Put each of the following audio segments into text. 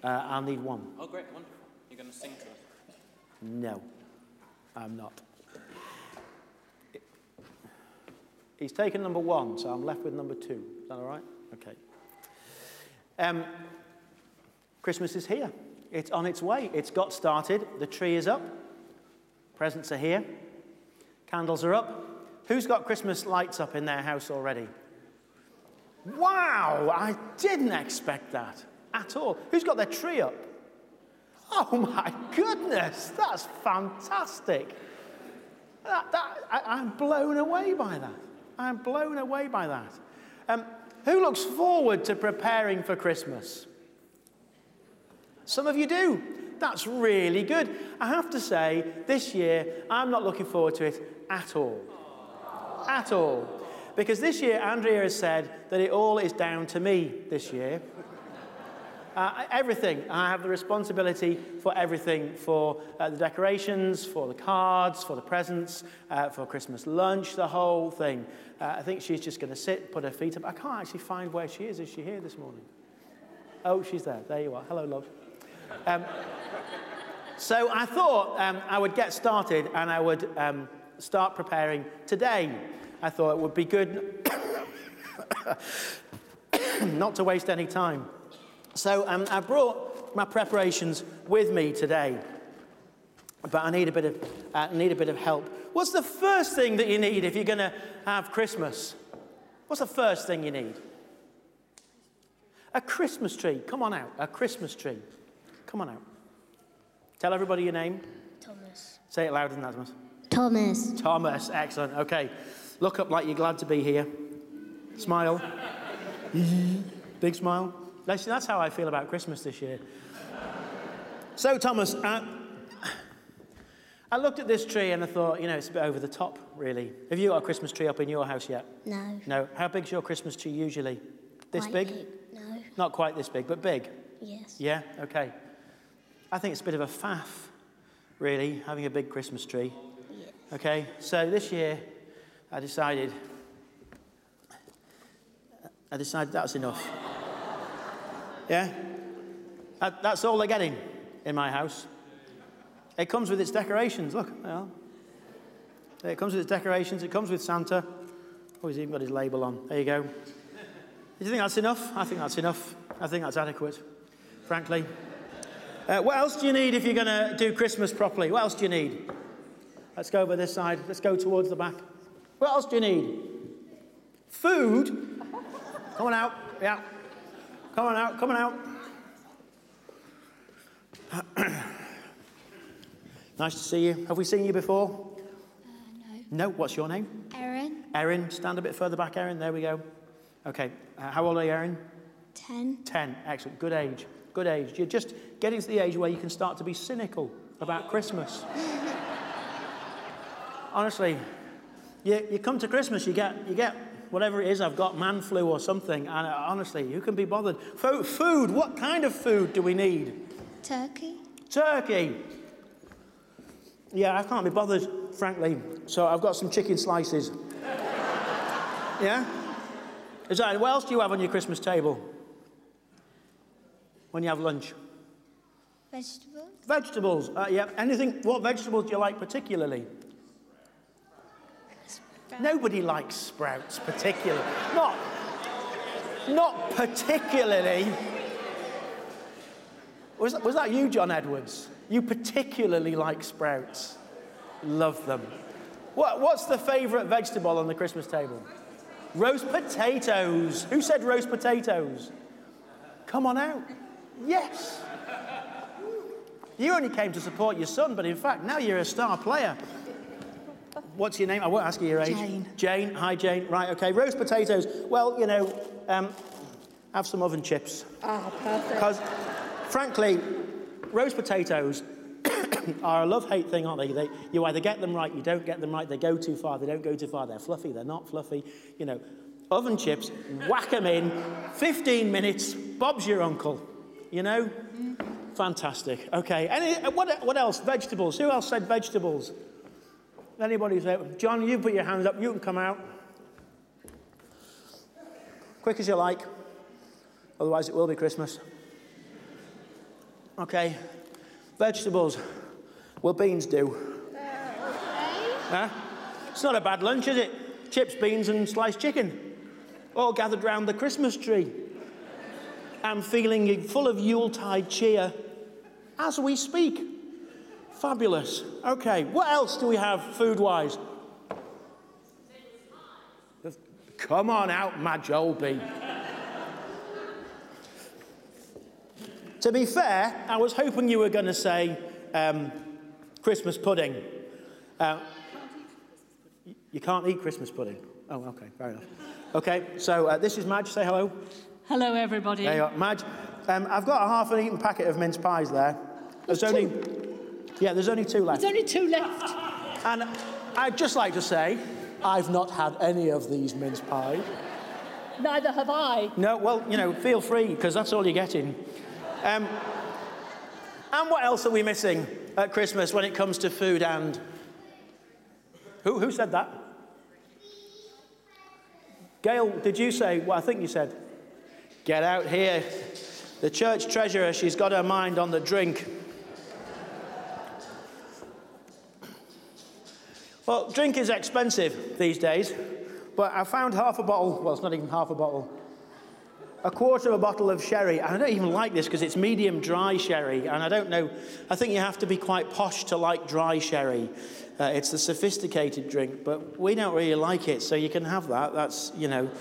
I'll need one. Oh, great, wonderful. You're going to sing to us? No, I'm not. He's taken number 1, so I'm left with number 2. Is that all right? Okay. Christmas is here. It's on its way. It's got started. The tree is up. Presents are here. Candles are up. Who's got Christmas lights up in their house already? Wow, I didn't expect that at all. Who's got their tree up? Oh my goodness, that's fantastic. I'm blown away by that. I'm blown away by that. Who looks forward to preparing for Christmas? Some of you do. That's really good. I have to say, this year, I'm not looking forward to it at all. At all. Because this year, Andrea has said that it all is down to me this year. Everything. I have the responsibility for everything, for the decorations, for the cards, for the presents, for Christmas lunch, the whole thing. I think she's just going to sit, put her feet up. I can't actually find where she is. Is she here this morning? Oh, she's there. There you are. Hello, love. So I thought I would get started and I would start preparing today. I thought it would be good not to waste any time. So I brought my preparations with me today, but I need a bit of help. What's the first thing that you need if you're going to have Christmas? What's the first thing you need? A Christmas tree. Come on out. A Christmas tree. Come on out. Tell everybody your name. Thomas. Say it louder than that, Thomas. Thomas. Excellent. Okay. Look up like you're glad to be here. Smile. Big smile. That's how I feel about Christmas this year. So, Thomas, I looked at this tree and I thought, it's a bit over the top, really. Have you got a Christmas tree up in your house yet? No. No. How big's your Christmas tree usually? This Quite big? big. No. Not quite this big, but big? Yes. Yeah? Okay. I think it's a bit of a faff, really, having a big Christmas tree. Yes. Okay? So this year, I decided that's enough. Yeah? That's all they're getting in my house. It comes with its decorations. Look, well, it comes with its decorations. It comes with Santa. Oh, he's even got his label on. There you go. Do you think that's enough? I think that's enough. I think that's adequate, frankly. What else do you need if you're going to do Christmas properly? What else do you need? Let's go over this side. Let's go towards the back. What else do you need? Food? Come on out. Yeah. Come on out. Come on out. Nice to see you. Have we seen you before? No. No. What's your name? Erin. Erin. Stand a bit further back, Erin. There we go. Okay. How old are you, Erin? 10. 10. Excellent. Good age. Good age. You're just getting to the age where you can start to be cynical about Christmas. Honestly, you come to Christmas, you get whatever it is. I've got man flu or something, and honestly, who can be bothered? Food. What kind of food do we need? Turkey. Turkey. Yeah, I can't be bothered, frankly. So I've got some chicken slices. Yeah. Is that what else do you have on your Christmas table when you have lunch? Vegetables. Vegetables. Yeah. Anything? What vegetables do you like particularly? Sprouts. Nobody likes sprouts particularly. Not particularly. Was that you, John Edwards? You particularly like sprouts. Love them. What's the favourite vegetable on the Christmas table? Roast potatoes. Who said roast potatoes? Come on out. Yes. You only came to support your son, but in fact, now you're a star player. What's your name? I won't ask you your age. Jane. Jane. Hi, Jane. Right, okay. Roast potatoes. Well, have some oven chips. Ah, perfect. Because, frankly, roast potatoes are a love-hate thing, aren't they? You either get them right, you don't get them right. They go too far, they don't go too far. They're fluffy, they're not fluffy. Oven chips, whack them in, 15 minutes, Bob's your uncle. Fantastic. Okay. What else? Vegetables. Who else said vegetables? Anybody say? John, you put your hands up. You can come out. Quick as you like. Otherwise, it will be Christmas. Okay. Vegetables. Will beans do? Huh? It's not a bad lunch, is it? Chips, beans and sliced chicken. All gathered round the Christmas tree. I'm feeling full of Yuletide cheer as we speak. Fabulous. Okay, what else do we have food-wise? Come on out, Madge Olby. To be fair, I was hoping you were going to say Christmas pudding. You can't eat Christmas pudding. Oh, okay, fair enough. Okay, so this is Madge. Say hello. Hello, everybody. There you are. Madge, I've got a half-eaten packet of mince pies there. There's only two left. There's only two left. And I'd just like to say, I've not had any of these mince pies. Neither have I. No, well, you know, feel free, because that's all you're getting. And what else are we missing at Christmas when it comes to food and... Who said that? Gail, did you say what I think you said? Get out here. The church treasurer, she's got her mind on the drink. Well, drink is expensive these days, but I found half a bottle, well, it's not even half a bottle, a quarter of a bottle of sherry. And I don't even like this because it's medium dry sherry, and I don't know, I think you have to be quite posh to like dry sherry. It's the sophisticated drink, but we don't really like it, so you can have that. That's, you know.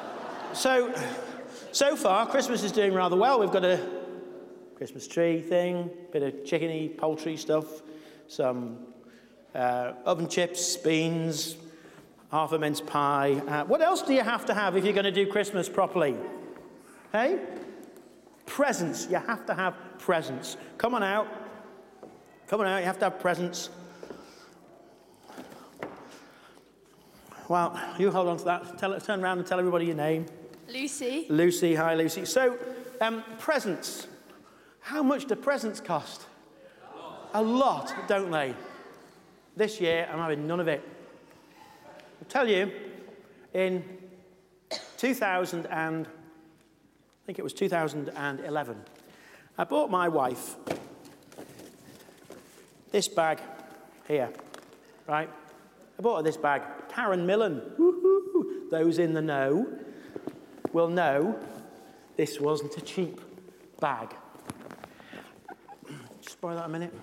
So far, Christmas is doing rather well. We've got a Christmas tree thing, bit of chickeny, poultry stuff, some oven chips, beans, half a mince pie. What else do you have to have if you're going to do Christmas properly? Hey? Presents. You have to have presents. Come on out. Come on out. You have to have presents. Well, you hold on to that. Turn around and tell everybody your name. Lucy. Lucy. Hi, Lucy. So, presents. How much do presents cost? A lot, don't they? This year, I'm having none of it. I'll tell you, in 2011, I bought my wife this bag here, right? I bought her this bag. Karen Millen. Woo-hoo. Those in the know will know this wasn't a cheap bag. Just borrow that a minute.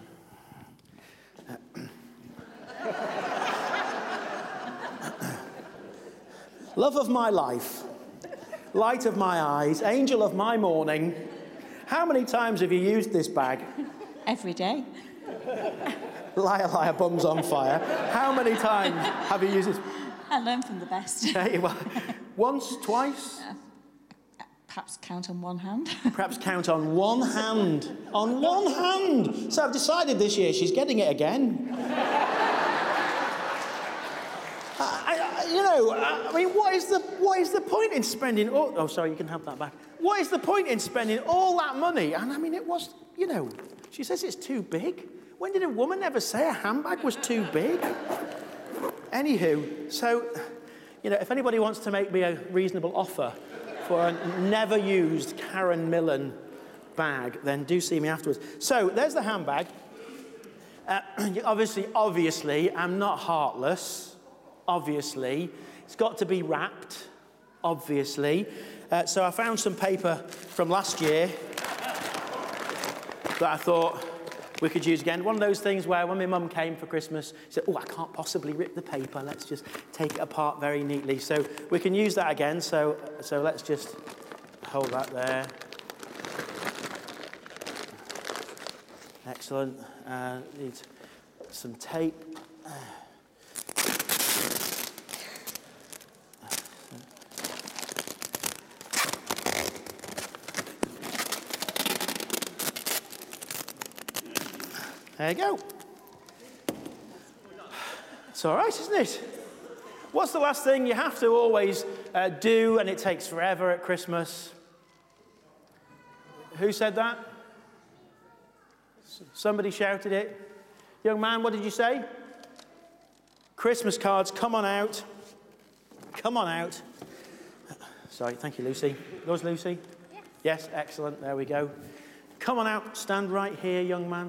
Love of my life, light of my eyes, angel of my morning. How many times have you used this bag? Every day. Liar, liar, bums on fire. How many times have you used this? I learn from the best. Once, twice? Perhaps count on one hand. Perhaps count on one hand. On one hand. So I've decided this year she's getting it again. I mean, what is the point in spending... Oh, sorry, you can have that back. What is the point in spending all that money? And I mean, it was, you know, she says it's too big. When did a woman ever say a handbag was too big? Anywho, so, you know, if anybody wants to make me a reasonable offer for a never-used Karen Millen bag, then do see me afterwards. So, there's the handbag. Obviously, I'm not heartless. Obviously. It's got to be wrapped. Obviously. So I found some paper from last year that I thought we could use again. One of those things where when my mum came for Christmas, she said, oh, I can't possibly rip the paper. Let's just take it apart very neatly. So we can use that again. So let's just hold that there. Excellent. Need some tape. There you go. It's all right, isn't it? What's the last thing you have to always do and it takes forever at Christmas? Who said that? Somebody shouted it. Young man, what did you say? Christmas cards, come on out. Come on out. Sorry, thank you, Lucy. Yours, Lucy? Yes, excellent. There we go. Come on out, stand right here, young man.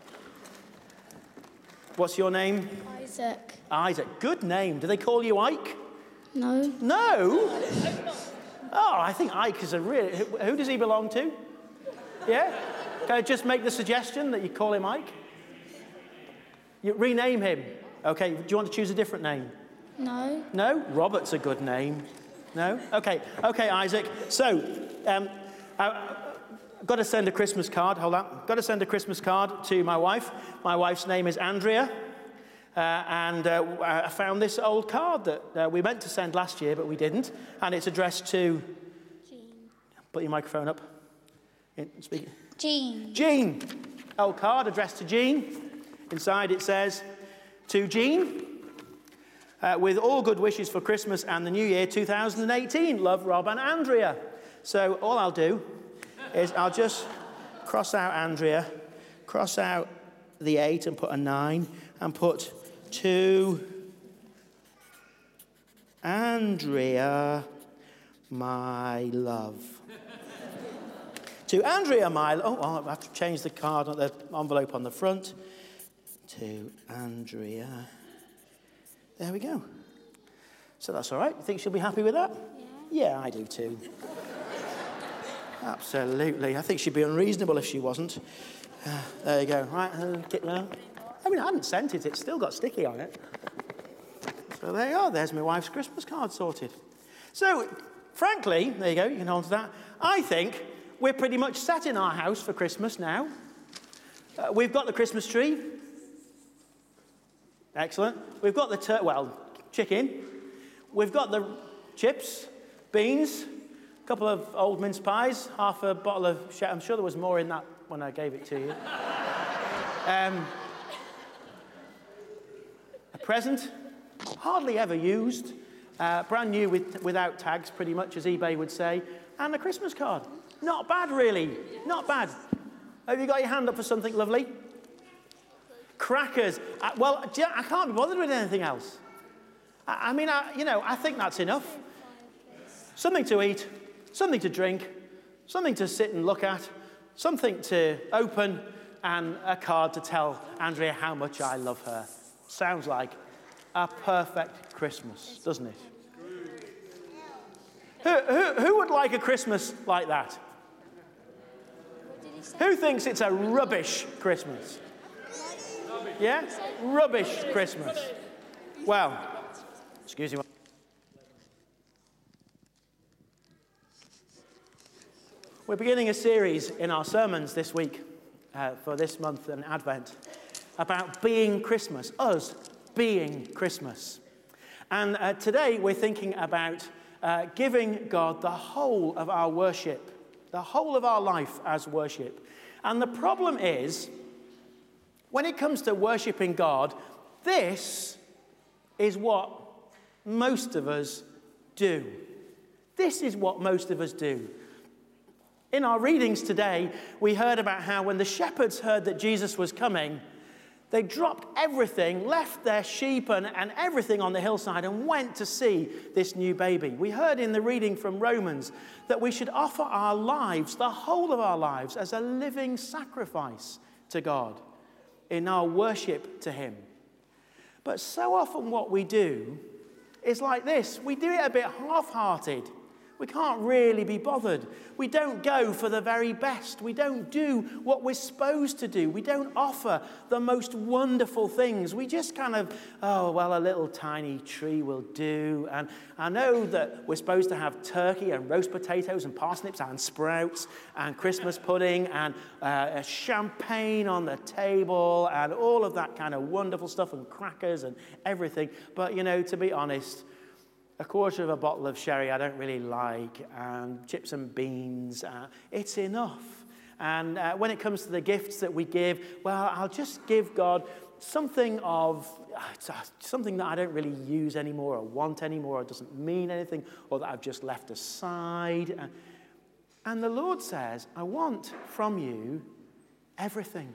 What's your name? Isaac. Isaac. Good name. Do they call you Ike? No. No? Oh, I think Ike is a really... Who does he belong to? Yeah? Can I just make the suggestion that you call him Ike? You rename him. Okay, do you want to choose a different name? No. No? Robert's a good name. No? Okay, Isaac. So, I've got to send a Christmas card. Hold on. Got to send a Christmas card to my wife. My wife's name is Andrea. I found this old card that we meant to send last year, but we didn't. And it's addressed to... Jean. Put your microphone up. Speak. Jean. Jean. Old card addressed to Jean. Inside it says, to Jean, with all good wishes for Christmas and the New Year 2018. Love, Rob and Andrea. So all I'll do is I'll just cross out Andrea, cross out the 8 and put a 9, and put to Andrea, my love. To Andrea, my love. Oh, I have to change the card, not the envelope on the front. To Andrea. There we go. So that's all right. You think she'll be happy with that? Yeah, I do too. Absolutely. I think she'd be unreasonable if she wasn't. There you go. Right, get now. I mean, I hadn't sent it. It's still got sticky on it. So there you are. There's my wife's Christmas card sorted. So, frankly, there you go. You can hold to that. I think we're pretty much set in our house for Christmas now. We've got the Christmas tree. Excellent. We've got the chicken. We've got the chips, beans, a couple of old mince pies, half a bottle of... I'm sure there was more in that when I gave it to you. A present, hardly ever used, brand new without tags, pretty much, as eBay would say, and a Christmas card. Not bad, really. Not bad. Have you got your hand up for something lovely? Crackers. Well, I can't be bothered with anything else. I think that's enough. Something to eat, something to drink, something to sit and look at, something to open, and a card to tell Andrea how much I love her. Sounds like a perfect Christmas, doesn't it? Who would like a Christmas like that? Who thinks it's a rubbish Christmas? Yeah? Rubbish Christmas. Well, excuse me. We're beginning a series in our sermons this week for this month in Advent about being Christmas, us being Christmas. And today we're thinking about giving God the whole of our worship, the whole of our life as worship. And the problem is, when it comes to worshipping God, this is what most of us do. This is what most of us do. In our readings today, we heard about how when the shepherds heard that Jesus was coming, they dropped everything, left their sheep and everything on the hillside and went to see this new baby. We heard in the reading from Romans that we should offer our lives, the whole of our lives, as a living sacrifice to God in our worship to him. But so often what we do is like this. We do it a bit half-hearted. We can't really be bothered. We don't go for the very best. We don't do what we're supposed to do. We don't offer the most wonderful things. We just kind of, a little tiny tree will do. And I know that we're supposed to have turkey and roast potatoes and parsnips and sprouts and Christmas pudding and champagne on the table and all of that kind of wonderful stuff and crackers and everything. But, to be honest, a quarter of a bottle of sherry I don't really like, and chips and beans, it's enough. And when it comes to the gifts that we give, well, I'll just give God something that I don't really use anymore or want anymore, or doesn't mean anything, or that I've just left aside. And the Lord says, I want from you everything.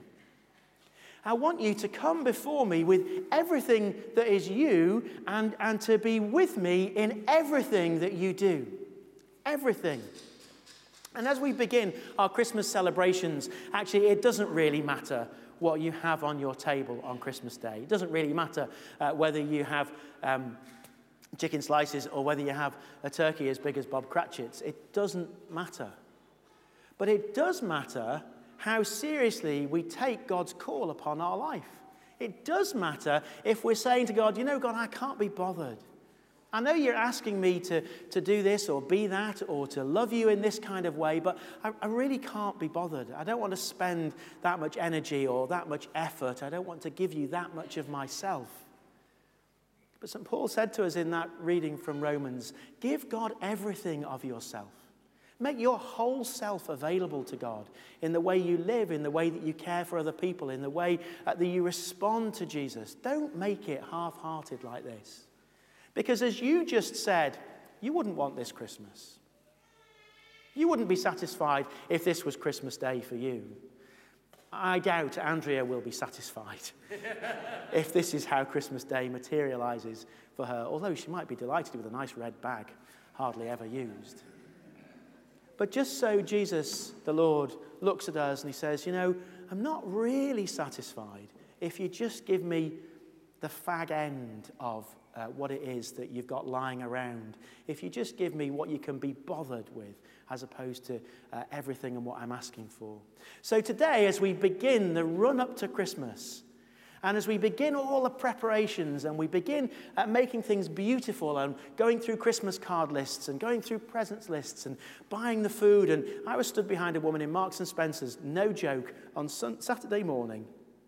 I want you to come before me with everything that is you and to be with me in everything that you do. Everything. And as we begin our Christmas celebrations, actually, it doesn't really matter what you have on your table on Christmas Day. It doesn't really matter whether you have chicken slices or whether you have a turkey as big as Bob Cratchit's. It doesn't matter. But it does matter how seriously we take God's call upon our life. It does matter if we're saying to God, you know, God, I can't be bothered. I know you're asking me to do this or be that or to love you in this kind of way, but I really can't be bothered. I don't want to spend that much energy or that much effort. I don't want to give you that much of myself. But St. Paul said to us in that reading from Romans, give God everything of yourself. Make your whole self available to God in the way you live, in the way that you care for other people, in the way that you respond to Jesus. Don't make it half-hearted like this. Because as you just said, you wouldn't want this Christmas. You wouldn't be satisfied if this was Christmas Day for you. I doubt Andrea will be satisfied if this is how Christmas Day materializes for her, although she might be delighted with a nice red bag, hardly ever used. But just so Jesus, the Lord, looks at us and he says, you know, I'm not really satisfied if you just give me the fag end of what it is that you've got lying around. If you just give me what you can be bothered with, as opposed to everything and what I'm asking for. So today, as we begin the run-up to Christmas, and as we begin all the preparations, and we begin making things beautiful, and going through Christmas card lists, and going through presents lists, and buying the food, and I was stood behind a woman in Marks and Spencer's, no joke, on Friday morning,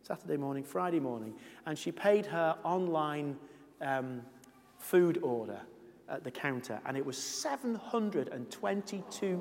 and she paid her online food order at the counter, and it was £722.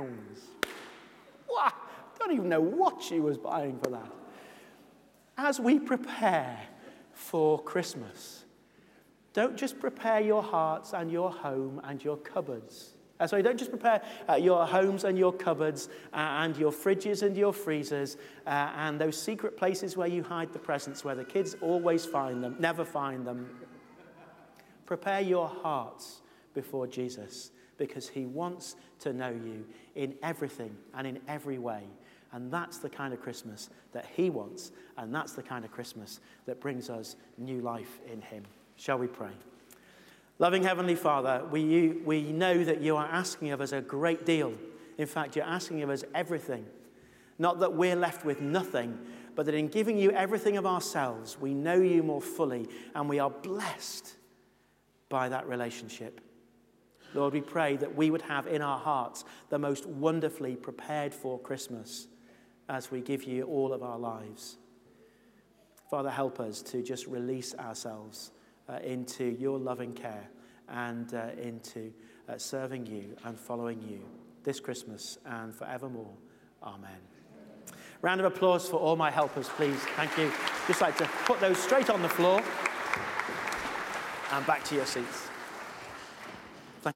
Wow, don't even know what she was buying for that. As we prepare for Christmas, don't just prepare your hearts and your home and your cupboards. Don't just prepare your homes and your cupboards and your fridges and your freezers and those secret places where you hide the presents, where the kids always find them, never find them. Prepare your hearts before Jesus, because he wants to know you in everything and in every way. And that's the kind of Christmas that he wants, and that's the kind of Christmas that brings us new life in him. Shall we pray? Loving Heavenly Father, we know that you are asking of us a great deal. In fact, you're asking of us everything. Not that we're left with nothing, but that in giving you everything of ourselves, we know you more fully, and we are blessed by that relationship. Lord, we pray that we would have in our hearts the most wonderfully prepared for Christmas as we give you all of our lives. Father, help us to just release ourselves into your loving care and into serving you and following you this Christmas and forevermore. Amen. Round of applause for all my helpers, please. Thank you. Just like to put those straight on the floor and back to your seats.